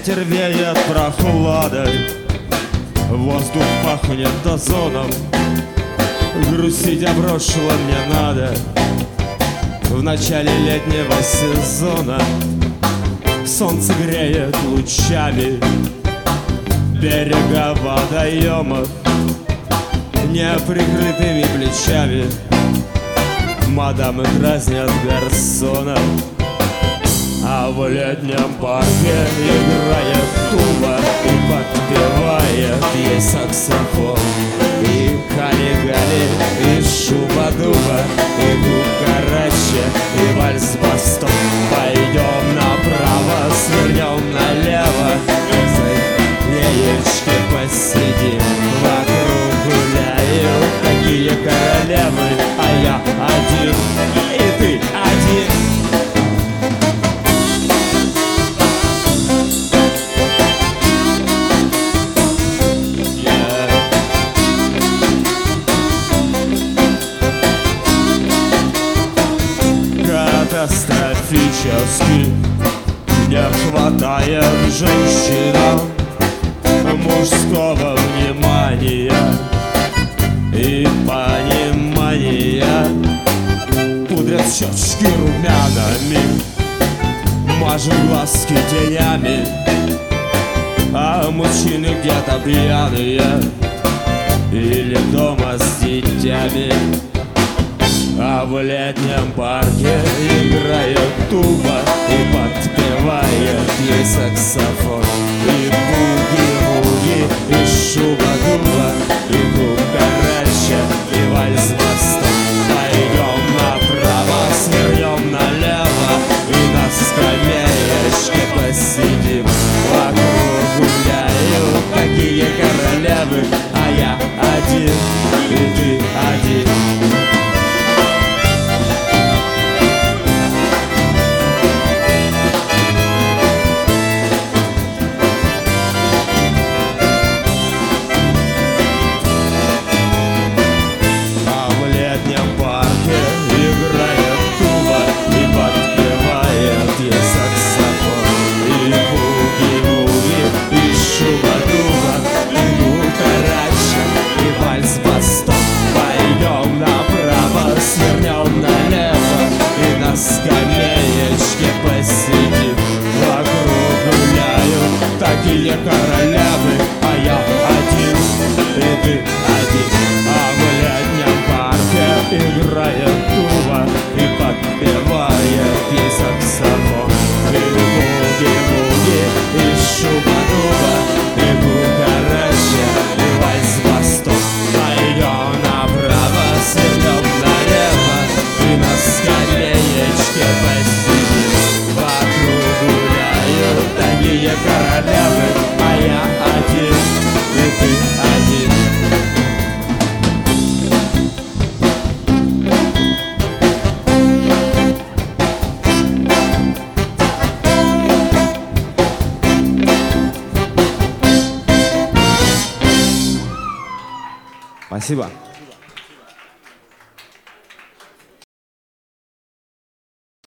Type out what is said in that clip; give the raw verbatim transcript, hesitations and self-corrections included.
Ветер веет прохладой, воздух пахнет озоном. Грустить о прошлом не надо в начале летнего сезона. Солнце греет лучами берега водоемов. Неприкрытыми плечами мадамы дразнят гарсонов. А в летнем парке играет туба и подпевает ей саксофон. И кали-гали, и шуба-дуба, и кукарача, и вальс-бастон. Пойдем направо, свернем налево, за яички посидим, вокруг гуляют такие королевы, а я один, и ты один. Катастрофически не хватает женщинам мужского внимания и понимания. Пудрят щечки румянами, мажут глазки тенями, а мужчины где-то пьяные или дома с детьми. А в летнем парке играет туба и подпевает ей саксофон. И буги-вуги, и шуба-дуба, и кукарача, и вальс-бастон. Пойдем направо, свернем налево, и на скамеечке посидим. Вокруг гуляют такие королевы, а я один, и ты один. Скамеечке посидим, вокруг гуляют такие королевы, а я один, и ты один. А в летнем парке играет туба и подпевает ей саксофон. И буги-буги, и шуба-дуба, и кукарача, и вальс-бастон. Пойдем направо, свернем налево, и на скамеечке посидим. Вокруг гуляют такие королевы, а я один, и ты один. Спасибо.